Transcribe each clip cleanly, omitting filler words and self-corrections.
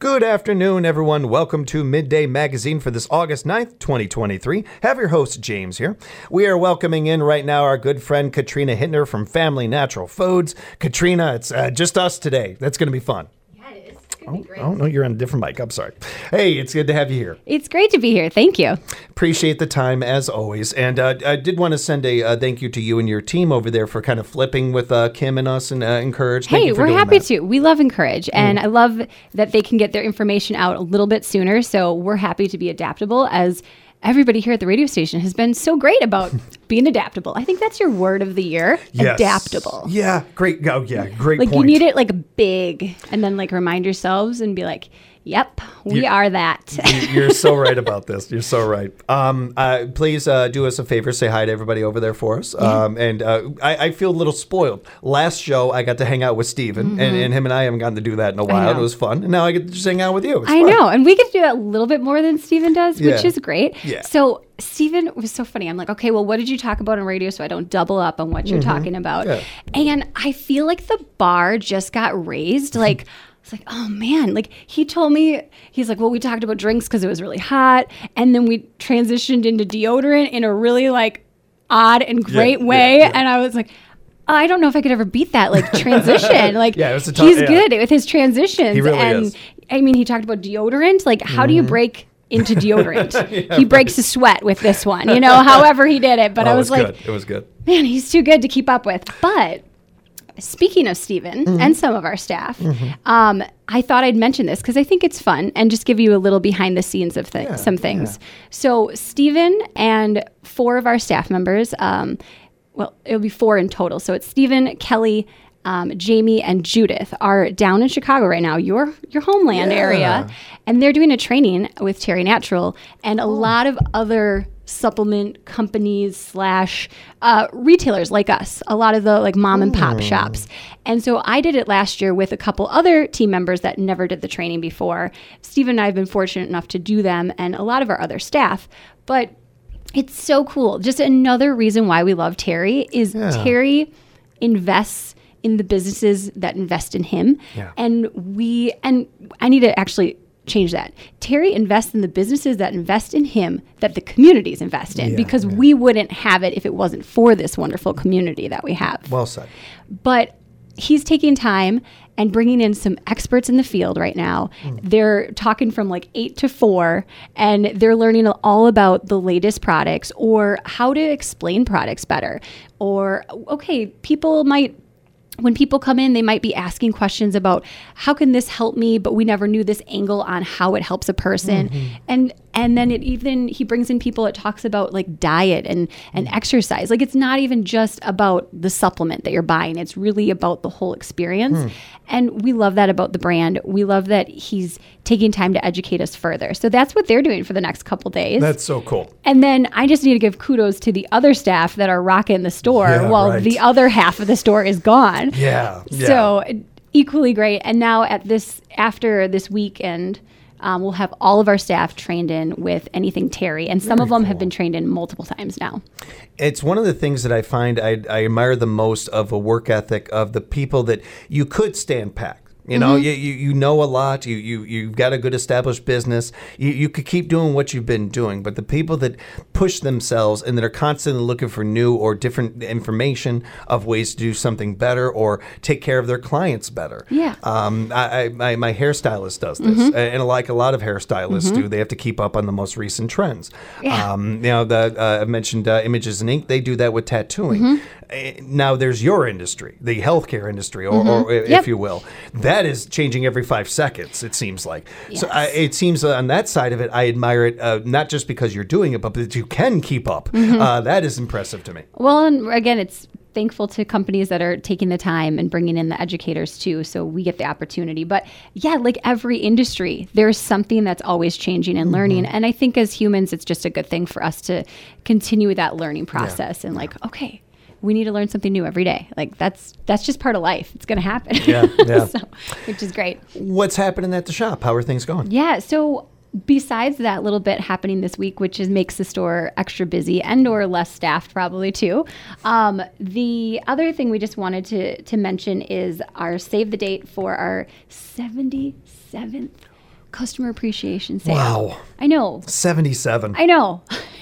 Good afternoon, everyone. Welcome to Midday Magazine for this August 9th, 2023. Have your host, James, here. We are welcoming in right now our good friend Katrina Hittner from Family Natural Foods. Katrina, it's just us today. That's going to be fun. Oh, no, you're on a different mic. I'm sorry. Hey, it's good to have you here. It's great to be here. Thank you. Appreciate the time, as always. And I did want to send a thank you to you and your team over there for kind of flipping with Kim and us and Encourage. Hey, we're happy to. We love Encourage. And I love that they can get their information out a little bit sooner. So we're happy to be adaptable, as everybody here at the radio station has been so great about being adaptable. I think that's your word of the year. Yes. Adaptable. Yeah, great. Oh, yeah, great like point. You need it like big, and then like remind yourselves and be like, yep, we are that. You're so right about this. You're so right. Please do us a favor. Say hi to everybody over there for us. Yeah. I feel a little spoiled. Last show, I got to hang out with Steven, and him and I haven't gotten to do that in a while. It was fun. And now I get to just hang out with you. I know. And we get to do that a little bit more than Steven does, which is great. Yeah. So Steven was so funny. I'm like, okay, well, what did you talk about on radio so I don't double up on what you're talking about? Yeah. And I feel like the bar just got raised. Like, it's like, oh man, like he told me, he's like, well, we talked about drinks because it was really hot. And then we transitioned into deodorant in a really like odd and great way. Yeah. And I was like, I don't know if I could ever beat that like transition. Like it was a tough, he's good with his transitions. He really is. I mean, he talked about deodorant. Like, how do you break into deodorant? He breaks a sweat with this one, however he did it. But I was like, it was good. Man, he's too good to keep up with. But speaking of Steven and some of our staff, I thought I'd mention this because I think it's fun and just give you a little behind the scenes of some things. Yeah. So Steven and 4 of our staff members, well, it'll be 4 in total. So it's Steven, Kelly, Jamie, and Judith are down in Chicago right now, your homeland area. And they're doing a training with Terry Natural and a lot of other supplement companies / retailers like us, a lot of the like mom and pop shops. And so I did it last year with a couple other team members that never did the training before. Steve and I have been fortunate enough to do them, and a lot of our other staff. But it's so cool. Just another reason why we love Terry is Terry invests in the businesses that invest in him. Yeah. And I need to actually change that. Terry invests in the businesses that invest in him, that the communities invest in, because we wouldn't have it if it wasn't for this wonderful community that we have. Well said. But he's taking time and bringing in some experts in the field right now. They're talking from like 8 to 4, and they're learning all about the latest products or how to explain products better. Or, okay, when people come in, they might be asking questions about how can this help me, but we never knew this angle on how it helps a person. And then he brings in people that talks about like diet and exercise. Like it's not even just about the supplement that you're buying. It's really about the whole experience. And we love that about the brand. We love that he's taking time to educate us further. So that's what they're doing for the next couple days. That's so cool. And then I just need to give kudos to the other staff that are rocking the store while the other half of the store is gone. Yeah. So equally great. And now after this weekend, we'll have all of our staff trained in with anything Terry, and some of them have been trained in multiple times now. It's one of the things that I find I admire the most of a work ethic of the people that you could stand pat. You know, you know a lot. You've got a good established business. You could keep doing what you've been doing. But the people that push themselves and that are constantly looking for new or different information of ways to do something better or take care of their clients better. Yeah. My hairstylist does this, and like a lot of hairstylists do, they have to keep up on the most recent trends. Yeah. I mentioned Images and Ink. They do that with tattooing. Now there's your industry, the healthcare industry, or if you will. That is changing every 5 seconds, it seems like. Yes. So it seems on that side of it, I admire it, not just because you're doing it, but that you can keep up. That is impressive to me. Well, and again, it's thankful to companies that are taking the time and bringing in the educators too, so we get the opportunity. But yeah, like every industry, there's something that's always changing and learning. And I think as humans, it's just a good thing for us to continue that learning process and okay, we need to learn something new every day. Like that's just part of life. It's going to happen. Yeah. So, which is great. What's happening at the shop? How are things going? Yeah. So besides that little bit happening this week, which makes the store extra busy and or less staffed probably too. The other thing we just wanted to mention is our save the date for our 77th customer appreciation sale. Wow. I know. 77. I know.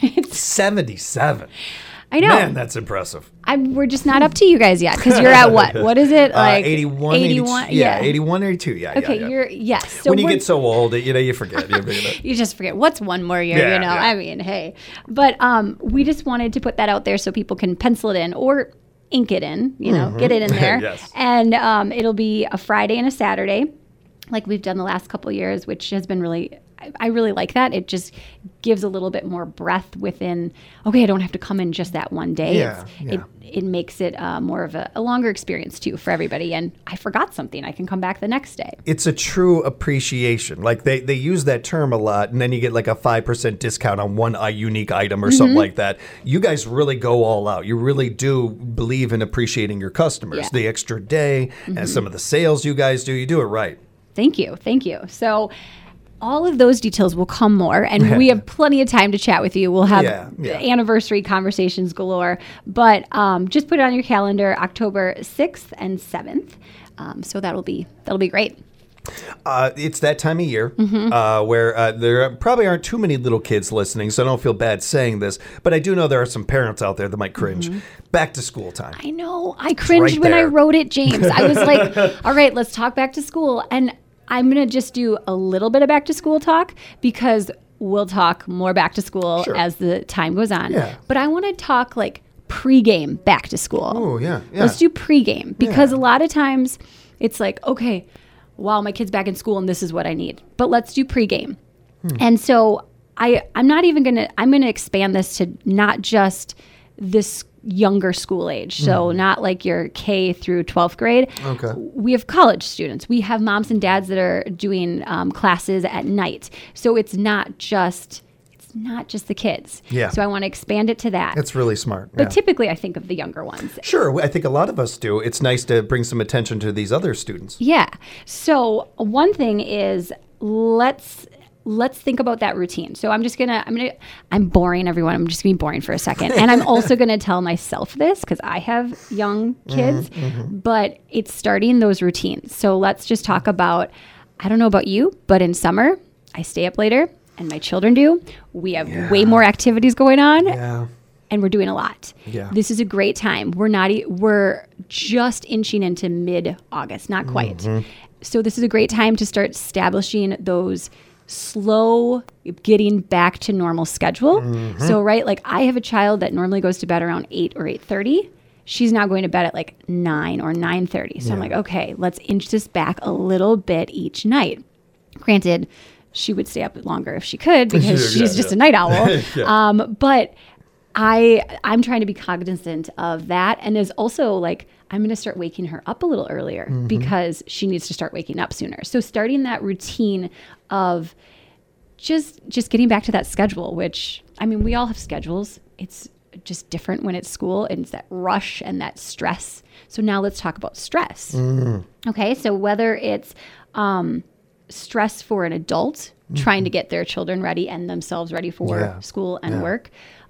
77. I know. Man, that's impressive. We're just not up to you guys yet because you're at what? What is it? Like 81, 81? 82, yeah, 81, 82. Yeah. Okay, yeah. yes. So when you get so old, you forget. You just forget. What's one more year, Yeah, yeah. I mean, hey. But we just wanted to put that out there so people can pencil it in or ink it in, get it in there. Yes. And it'll be a Friday and a Saturday like we've done the last couple of years, which has been I really like that. It just gives a little bit more breadth within, okay, I don't have to come in just that one day. Yeah, It makes it more of a longer experience too for everybody. And I forgot something, I can come back the next day. It's a true appreciation. Like they use that term a lot, and then you get like a 5% discount on one unique item or something like that. You guys really go all out. You really do believe in appreciating your customers. Yeah. The extra day and some of the sales you guys do, you do it right. Thank you. So all of those details will come more, and we have plenty of time to chat with you. We'll have anniversary conversations galore, but just put it on your calendar, October 6th and 7th. So that'll be great. It's that time of year where there probably aren't too many little kids listening, so I don't feel bad saying this, but I do know there are some parents out there that might cringe. Back to school time. I know. I cringed when I wrote it, James. I was like, all right, let's talk back to school. And I'm going to just do a little bit of back to school talk because we'll talk more back to school as the time goes on. Yeah. But I want to talk like pregame back to school. Oh, yeah. Let's do pregame because a lot of times it's like, okay, wow, my kid's back in school and this is what I need. But let's do pregame. And so I'm going to expand this to not just this younger school age. So not like your K through 12th grade. Okay. We have college students. We have moms and dads that are doing classes at night. So it's not just the kids. Yeah. So I want to expand it to that. That's really smart. But typically I think of the younger ones. Sure. I think a lot of us do. It's nice to bring some attention to these other students. Yeah. So one thing is let's think about that routine. So I'm boring everyone. I'm just going to be boring for a second. And I'm also going to tell myself this because I have young kids, but it's starting those routines. So let's just talk about, I don't know about you, but in summer, I stay up later and my children do. We have way more activities going on. Yeah. And we're doing a lot. Yeah. This is a great time. We're just inching into mid-August, not quite. So this is a great time to start establishing those slow getting back to normal schedule. So, right, like I have a child that normally goes to bed around 8 or 8:30. She's now going to bed at like 9 or 9:30. So I'm like, okay, let's inch this back a little bit each night. Granted, she would stay up longer if she could because she's just a night owl. But I'm trying to be cognizant of that. And there's also like, I'm going to start waking her up a little earlier because she needs to start waking up sooner. So starting that routine of just getting back to that schedule, which, I mean, we all have schedules. It's just different when it's school and it's that rush and that stress. So now let's talk about stress. Okay. So whether it's stress for an adult trying to get their children ready and themselves ready for school and work,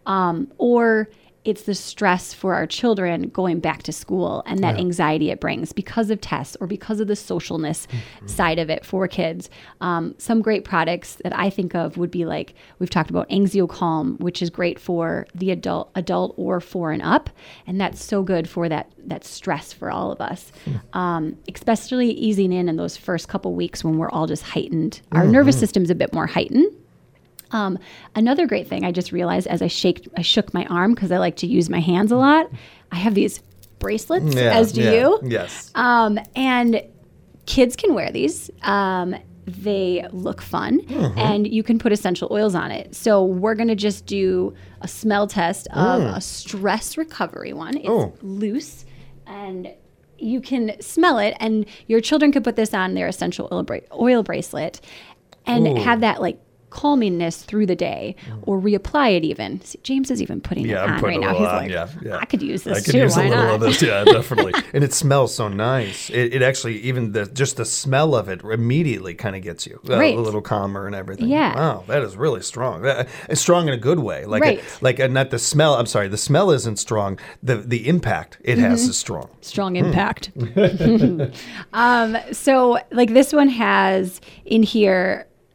or it's the stress for our children going back to school and that anxiety it brings because of tests or because of the socialness side of it for kids. Some great products that I think of would be like, we've talked about AngioCalm, which is great for the adult or 4 and up. And that's so good for that stress for all of us, especially easing in those first couple weeks when we're all just heightened. Our nervous system's a bit more heightened. Another great thing I just realized as I shook my arm because I like to use my hands a lot. I have these bracelets, as do you. Yes. And kids can wear these. They look fun, and you can put essential oils on it. So we're going to just do a smell test of a stress recovery one. It's loose, and you can smell it, and your children could put this on their essential oil bracelet and have that like calmingness through the day, or reapply it even. See, James is even putting it on right now. He's like, I could use this too. Use Why a little not? of this, definitely. And it smells so nice. It actually, even just the smell of it immediately kind of gets you a little calmer and everything. Yeah. Wow, that is really strong. It's strong in a good way. Not the smell. I'm sorry, the smell isn't strong. The impact it has is strong. Strong impact. So like this one has in here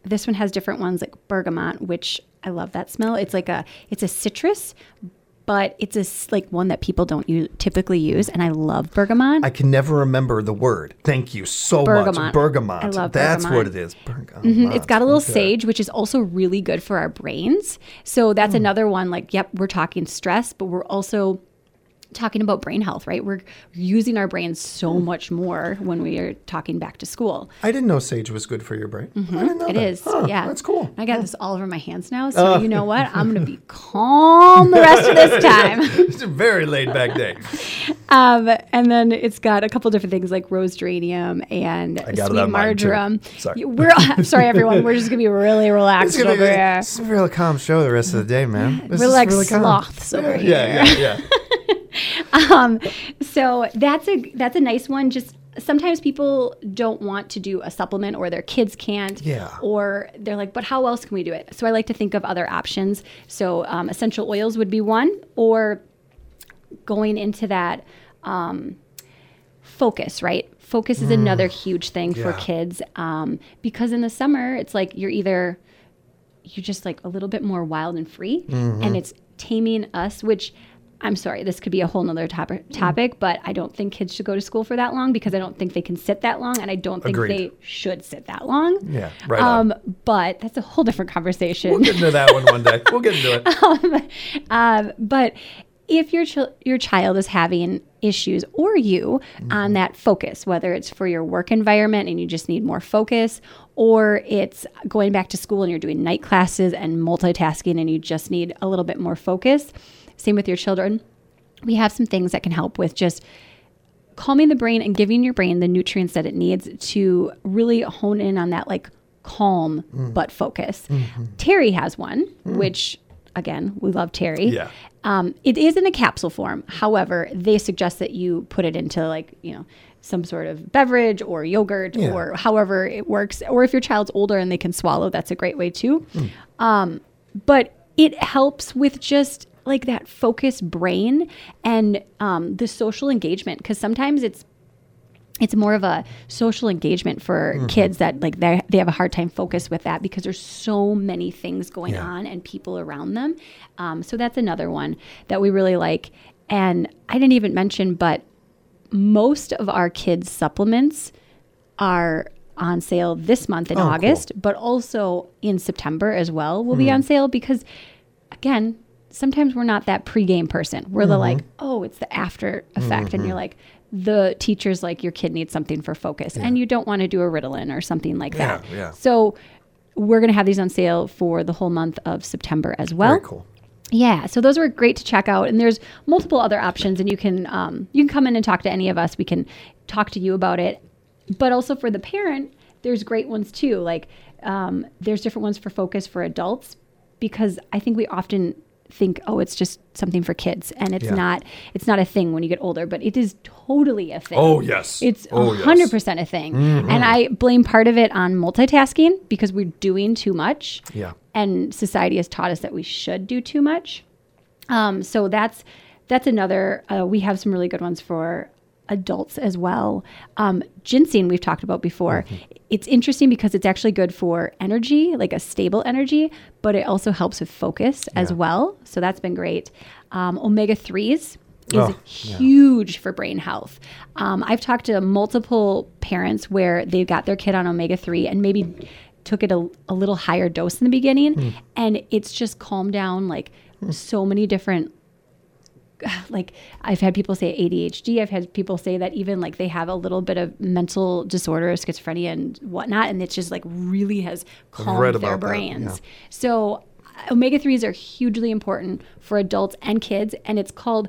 this one has different ones like bergamot, which I love that smell. It's a citrus, but it's like one that people don't typically use. And I love bergamot. I can never remember the word. Thank you so much. Bergamot. I love That's bergamot. What it is. Bergamot. It's got a little sage, which is also really good for our brains. So that's another one. Like, yep, we're talking stress, but we're also talking about brain health, right? We're using our brains so much more when we are talking back to school. I didn't know sage was good for your brain. I didn't know It that. is, yeah. That's cool. I got this all over my hands now, so you know what? I'm going to be calm the rest of this time. It's a very laid back day. And then it's got a couple different things like rose geranium and sweet marjoram. Sorry. I'm sorry, everyone. We're just going to be really relaxed over here. It's a real calm show the rest of the day, man. We're like sloths over here. Yeah. So that's a nice one. Just sometimes people don't want to do a supplement, or their kids can't, or they're like, but how else can we do it? So I like to think of other options. So essential oils would be one, or going into that focus, right? Focus is another huge thing for kids, because in the summer it's like you're just like a little bit more wild and free, and it's taming us, which I'm sorry, this could be a whole nother topic, but I don't think kids should go to school for that long, because I don't think they can sit that long, and I don't think they should sit that long. Yeah, right on. But that's a whole different conversation. We'll get into that one day. We'll get into it. But if your child is having issues, or you on that focus, whether it's for your work environment and you just need more focus, or it's going back to school and you're doing night classes and multitasking and you just need a little bit more focus, same with your children, we have some things that can help with just calming the brain and giving your brain the nutrients that it needs to really hone in on that like calm but focus. Terry has one, which again, we love Terry. Yeah. It is in a capsule form. However, they suggest that you put it into some sort of beverage or yogurt or however it works. Or if your child's older and they can swallow, that's a great way too. But it helps with just like that focused brain and the social engagement, because sometimes it's more of a social engagement for kids that like they have a hard time focus with that, because there's so many things going on and people around them. So that's another one that we really like. And I didn't even mention, but most of our kids' supplements are on sale this month in August, but also in September as well will be on sale, because again, sometimes we're not that pregame person. We're the like, oh, it's the after effect. And you're like, the teacher's like, your kid needs something for focus. And you don't want to do a Ritalin or something like that. Yeah. So we're going to have these on sale for the whole month of September as well. Very cool. Yeah, so those were great to check out, and there's multiple other options, and you can come in and talk to any of us. We can talk to you about it, but also for the parent, there's great ones too. Like there's different ones for focus for adults, because I think we often think, oh, it's just something for kids, and it's not. It's not a thing when you get older, but it is totally a thing. Oh yes, it's 100% a thing, and I blame part of it on multitasking, because we're doing too much. Yeah. And society has taught us that we should do too much. So that's another. We have some really good ones for adults as well. Ginseng we've talked about before. It's interesting because it's actually good for energy, like a stable energy, but it also helps with focus as well. So that's been great. Omega-3s is huge for brain health. I've talked to multiple parents where they've got their kid on omega-3 and maybe took it a little higher dose in the beginning, and it's just calmed down like so many different, like I've had people say ADHD. I've had people say that even like they have a little bit of mental disorder, schizophrenia and whatnot, and it's just like really has calmed their brains. So omega-3s are hugely important for adults and kids, and it's called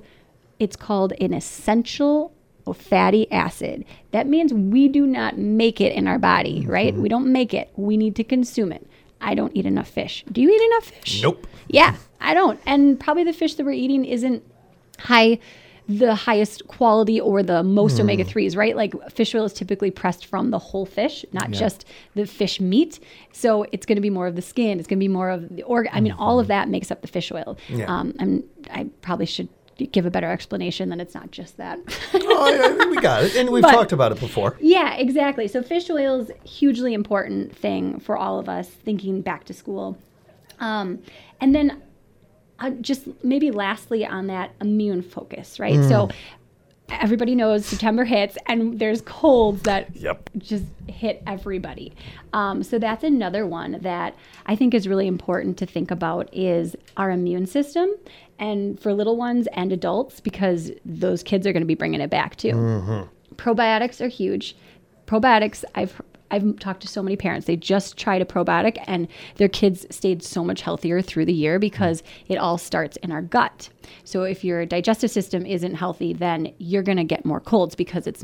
an essential fatty acid. That means we do not make it in our body, right? We don't make it. We need to consume it. I don't eat enough fish. Do you eat enough fish? Nope. Yeah, I don't. And probably the fish that we're eating isn't the highest quality or the most omega-3s, right? Like fish oil is typically pressed from the whole fish, not just the fish meat. So it's going to be more of the skin. It's going to be more of the organ. I mean, all of that makes up the fish oil. Yeah. I probably should give a better explanation, then it's not just that. We got it. And we've talked about it before. Yeah, exactly. So fish oil is a hugely important thing for all of us thinking back to school. And then just maybe lastly on that immune focus, right? So everybody knows September hits and there's colds that just hit everybody. So that's another one that I think is really important to think about is our immune system, and for little ones and adults, because those kids are going to be bringing it back too. Probiotics are huge. Probiotics, I've talked to so many parents. They just tried a probiotic and their kids stayed so much healthier through the year because it all starts in our gut. So if your digestive system isn't healthy, then you're going to get more colds because that's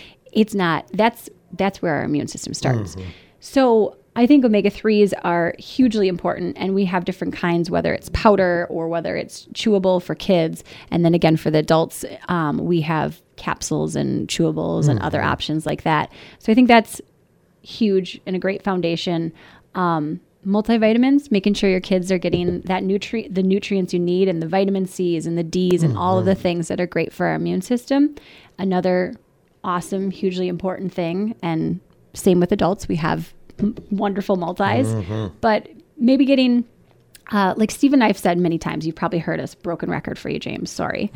where our immune system starts. So I think omega-3s are hugely important, and we have different kinds, whether it's powder or whether it's chewable for kids. And then again, for the adults, we have capsules and chewables and other options like that. So I think that's huge and a great foundation. Multivitamins, making sure your kids are getting that the nutrients you need, and the vitamin C's and the D's and all of the things that are great for our immune system. Another awesome, hugely important thing. And same with adults. We have wonderful multis, but maybe getting, like Steve and I have said many times, you've probably heard us, broken record for you, James, sorry.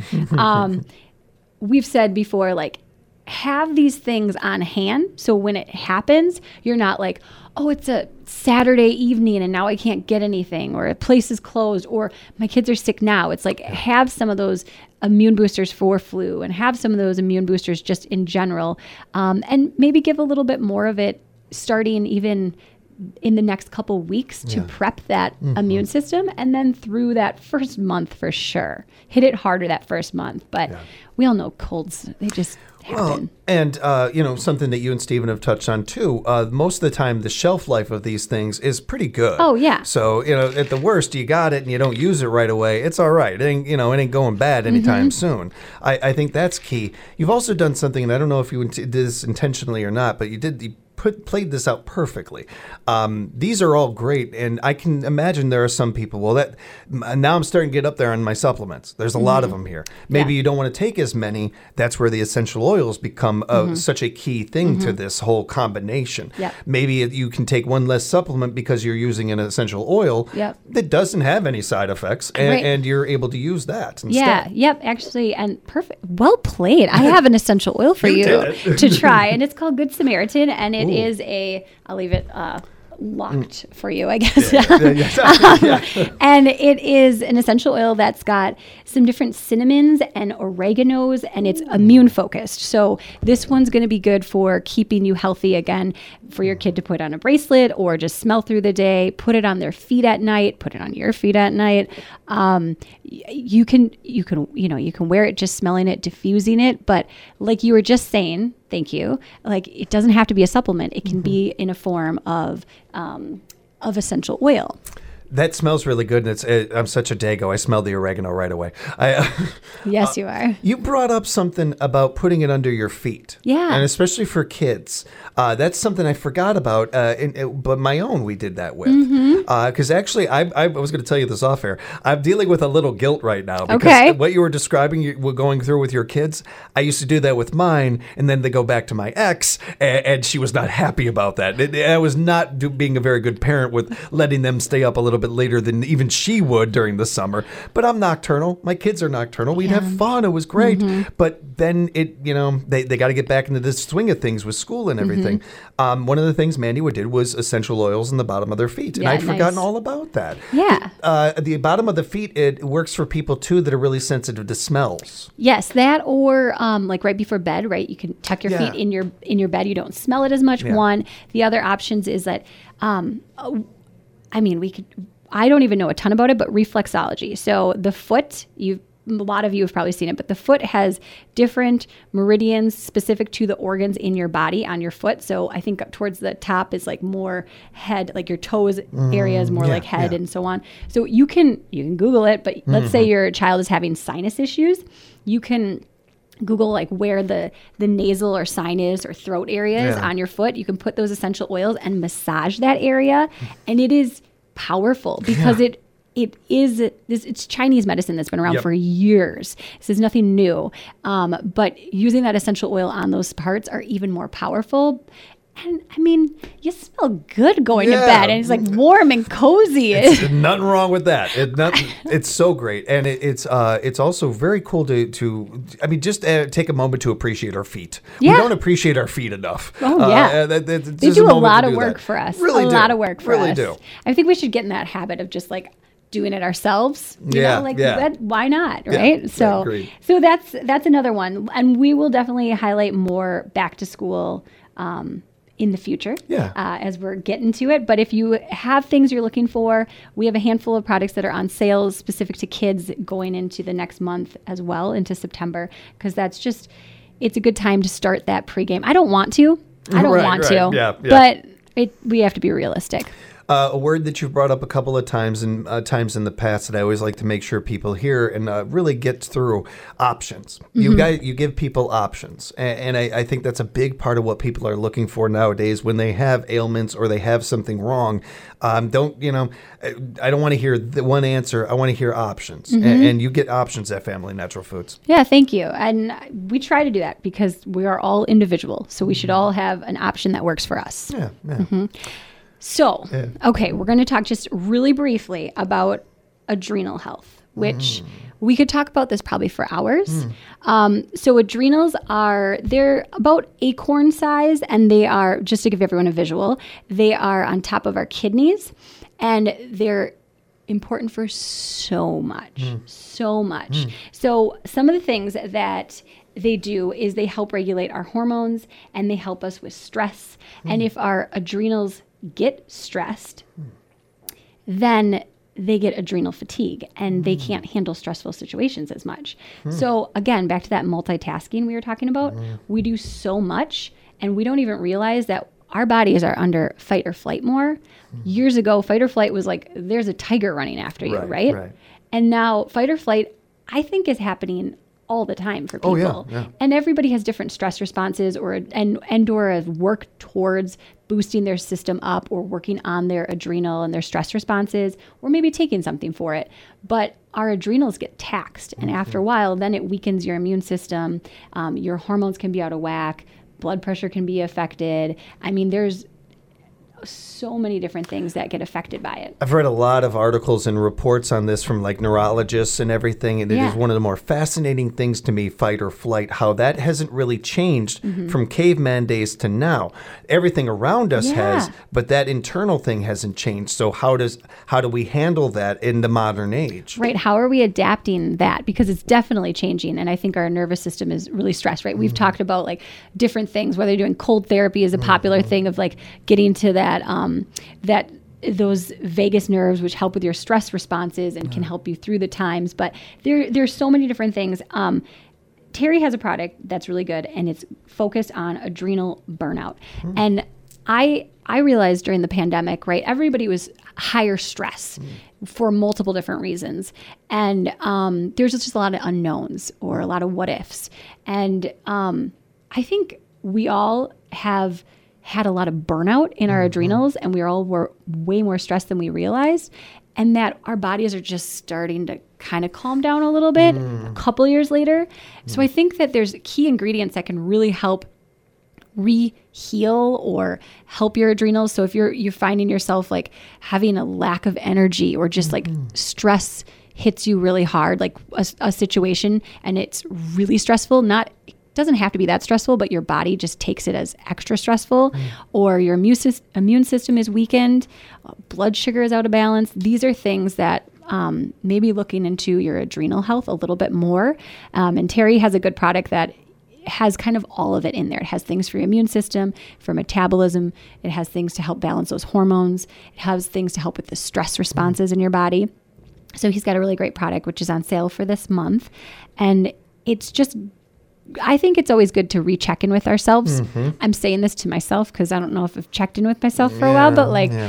We've said before, like, have these things on hand. So when it happens, you're not like, oh, it's a Saturday evening and now I can't get anything, or a place is closed, or my kids are sick now. It's like, have some of those immune boosters for flu, and have some of those immune boosters just in general. And maybe give a little bit more of it starting even in the next couple weeks to prep that immune system, and then through that first month for sure. Hit it harder that first month, but we all know colds, they just happen. And, something that you and Stephen have touched on too, most of the time the shelf life of these things is pretty good. Oh, yeah. So, at the worst, you got it and you don't use it right away, it's all right. It ain't going bad anytime soon. I think that's key. You've also done something, and I don't know if you did this intentionally or not, but you played this out perfectly. These are all great, and I can imagine there are some people, now I'm starting to get up there on my supplements. There's a lot of them here. Maybe you don't want to take as many. That's where the essential oils become such a key thing to this whole combination. Maybe you can take one less supplement because you're using an essential oil that doesn't have any side effects, and you're able to use that instead. Actually, and perfect. Well played. I have an essential oil for you to try, and it's called Good Samaritan, and it is I'll leave it locked for you, I guess. And it is an essential oil that's got some different cinnamons and oreganos, and it's immune focused. So this one's going to be good for keeping you healthy, again, for your kid to put on a bracelet or just smell through the day, put it on their feet at night, put it on your feet at night. You can wear it just smelling it, diffusing it, but like you were just saying, thank you. Like, it doesn't have to be a supplement. It can be in a form of essential oil. That smells really good, and I'm such a dago. I smell the oregano right away. Yes, you are. You brought up something about putting it under your feet. Yeah. And especially for kids. That's something I forgot about, but my own we did that with. Because actually, I was going to tell you this off air. I'm dealing with a little guilt right now. Because what you were describing, you were going through with your kids, I used to do that with mine, and then they go back to my ex, and she was not happy about that. I was not being a very good parent with letting them stay up a little bit later than even she would during the summer. But I'm nocturnal. My kids are nocturnal. We'd have fun. It was great. But then they got to get back into the swing of things with school and everything. One of the things Mandy did was essential oils in the bottom of their feet. And I'd forgotten all about that. Yeah. The bottom of the feet, it works for people too that are really sensitive to smells. Yes, that, or like right before bed, right? You can tuck your feet in your bed. You don't smell it as much. One. The other options is that, I don't even know a ton about it, but reflexology. So the foot, a lot of you have probably seen it, but the foot has different meridians specific to the organs in your body on your foot. So I think up towards the top is like more head, like your toes area is more like head and so on. So you can Google it, but let's say your child is having sinus issues, you can Google like where the nasal or sinus or throat area is on your foot. You can put those essential oils and massage that area, and it is powerful because it's Chinese medicine that's been around for years. This is nothing new. But using that essential oil on those parts are even more powerful. And I mean, you smell good going to bed, and it's like warm and cozy. It's nothing wrong with that. It's so great, and it's also very cool to I mean, just take a moment to appreciate our feet. We don't appreciate our feet enough. Oh yeah, they do a lot of work for us. Really, a lot of work for us. Really do. I think we should get in that habit of just like doing it ourselves. You know, like why not, right? Yeah, so that's another one, and we will definitely highlight more back to school in the future as we're getting to it. But if you have things you're looking for, we have a handful of products that are on sale specific to kids going into the next month as well, into September, because that's just, it's a good time to start that pregame. I don't want to, but we have to be realistic. A word that you've brought up a couple of times in the past that I always like to make sure people hear and really get through: options. You give people options, and I think that's a big part of what people are looking for nowadays when they have ailments or they have something wrong. I don't want to hear the one answer. I want to hear options, and you get options at Family Natural Foods. Yeah, thank you. And we try to do that because we are all individual, so we should all have an option that works for us. Yeah. So, okay, we're going to talk just really briefly about adrenal health, which we could talk about this probably for hours. So adrenals they're about acorn size, and they are, just to give everyone a visual, they are on top of our kidneys, and they're important for so much. So some of the things that they do is they help regulate our hormones, and they help us with stress. And if our adrenals get stressed, then they get adrenal fatigue, and they can't handle stressful situations as much. So again, back to that multitasking we were talking about, we do so much, and we don't even realize that our bodies are under fight or flight more. Years ago, fight or flight was like, there's a tiger running after you, right? And now fight or flight, I think, is happening all the time for people. And everybody has different stress responses or work towards boosting their system up, or working on their adrenal and their stress responses, or maybe taking something for it. But our adrenals get taxed, and after a while, then it weakens your immune system. Your hormones can be out of whack. Blood pressure can be affected. I mean, there's so many different things that get affected by it. I've read a lot of articles and reports on this from like neurologists and everything, and it is one of the more fascinating things to me, fight or flight, how that hasn't really changed from caveman days to now. Everything around us has, but that internal thing hasn't changed. So how do we handle that in the modern age? Right. How are we adapting that? Because it's definitely changing, and I think our nervous system is really stressed, right? We've talked about like different things, whether you're doing cold therapy is a popular thing of like getting to that those vagus nerves, which help with your stress responses and can help you through the times. But there's so many different things. Terry has a product that's really good, and it's focused on adrenal burnout. And I realized during the pandemic, right, everybody was higher stress for multiple different reasons. And there's just a lot of unknowns or a lot of what ifs. And I think we all have had a lot of burnout in our adrenals, and we were way more stressed than we realized, and that our bodies are just starting to kind of calm down a little bit a couple years later. So I think that there's key ingredients that can really help re-heal or help your adrenals. So if you're finding yourself like having a lack of energy, or just like stress hits you really hard, like a situation, and it's really stressful, doesn't have to be that stressful, but your body just takes it as extra stressful, or your immune system is weakened, blood sugar is out of balance. These are things that maybe looking into your adrenal health a little bit more. And Terry has a good product that has kind of all of it in there. It has things for your immune system, for metabolism. It has things to help balance those hormones. It has things to help with the stress responses in your body. So he's got a really great product, which is on sale for this month. And it's just, I think it's always good to recheck in with ourselves. I'm saying this to myself because I don't know if I've checked in with myself for a while, but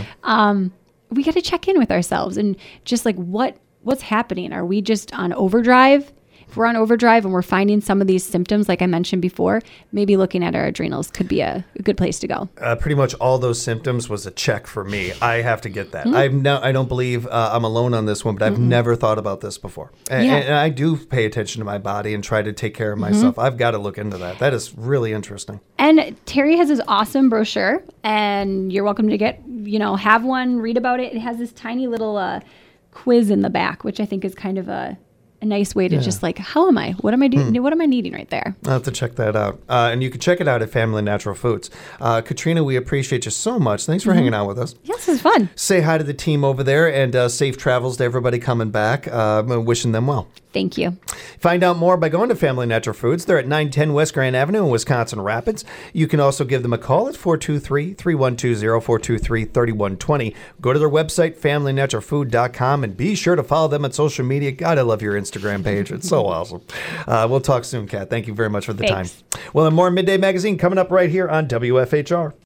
we got to check in with ourselves and just like what's happening. Are we just on overdrive? if we're on overdrive and we're finding some of these symptoms, like I mentioned before, maybe looking at our adrenals could be a good place to go. Pretty much all those symptoms was a check for me. I have to get that. I don't believe I'm alone on this one, but I've never thought about this before. And I do pay attention to my body and try to take care of myself. I've got to look into that. That is really interesting. And Terry has this awesome brochure, and you're welcome to get, have one, read about it. It has this tiny little quiz in the back, which I think is kind of a nice way to just like, how am I? What am I doing? What am I needing right there? I'll have to check that out. And you can check it out at Family Natural Foods. Katrina, we appreciate you so much. Thanks for hanging out with us. Yes, it's fun. Say hi to the team over there, and safe travels to everybody coming back. Wishing them well. Thank you. Find out more by going to Family Natural Foods. They're at 910 West Grand Avenue in Wisconsin Rapids. You can also give them a call at 423-3120, 423-3120. Go to their website, familynaturalfood.com, and be sure to follow them on social media. God, I love your Instagram page. It's so awesome. We'll talk soon, Kat. Thank you very much for the time. Well, and more Midday Magazine coming up right here on WFHR.